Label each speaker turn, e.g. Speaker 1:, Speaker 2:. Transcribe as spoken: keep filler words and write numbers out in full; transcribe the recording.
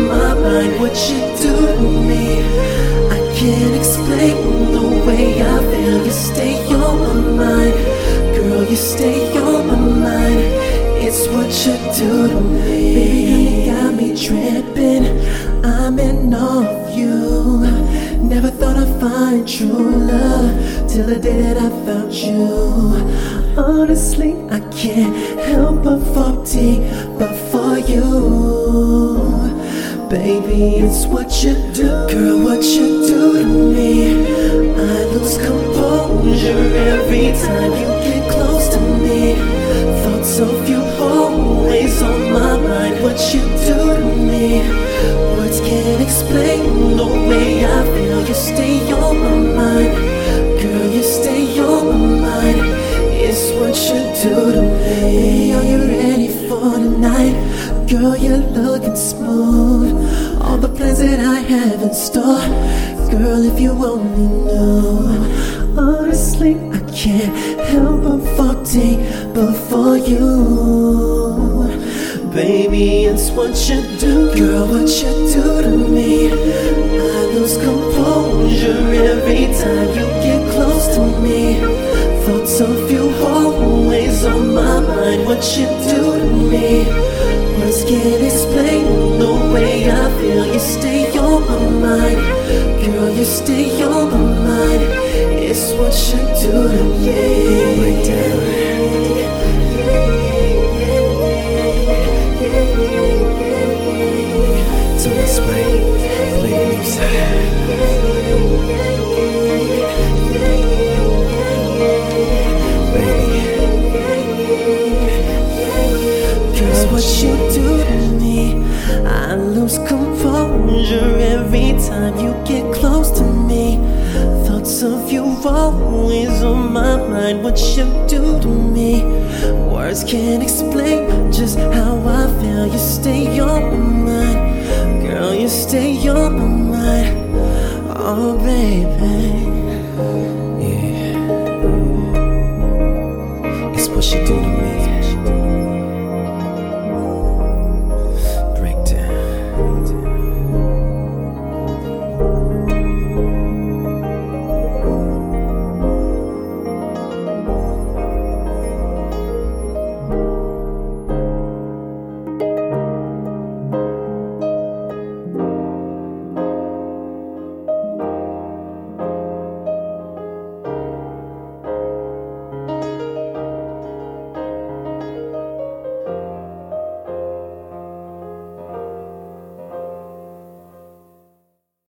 Speaker 1: my mind. What you do to me, I can't explain the way I feel. You stay on my mind, girl, you stay on my mind. It's what you do to me. Baby, you got me tripping, I'm in awe of you. Never thought I'd find true love till the day that I found you. Honestly, I can't help but fall deeper for you. Baby, it's what you do. Girl, what you do to me, I lose composure every time you get close to me. Thoughts of you always on my mind. What you do to me, words can't explain the way I feel. You stay on my mind, girl, you stay on my mind. It's what you do to me. Are you ready for tonight? Girl, you're looking smooth. All the plans that I have in store, girl, if you only knew. Honestly, I can't help but fall deeper for you. Baby, it's what you do. Girl, what you do to me, I lose composure every time you get close to me. Thoughts of you always on my mind. What you do to me, words can't explain the way I feel. You stay on my mind, girl, you stay on my mind. It's what you do to me. Break down. So this way, play the music. What you do to me, I lose composure every time you get close to me. Thoughts of you always on my mind. What you do to me, words can't explain just how I feel. You stay on my mind,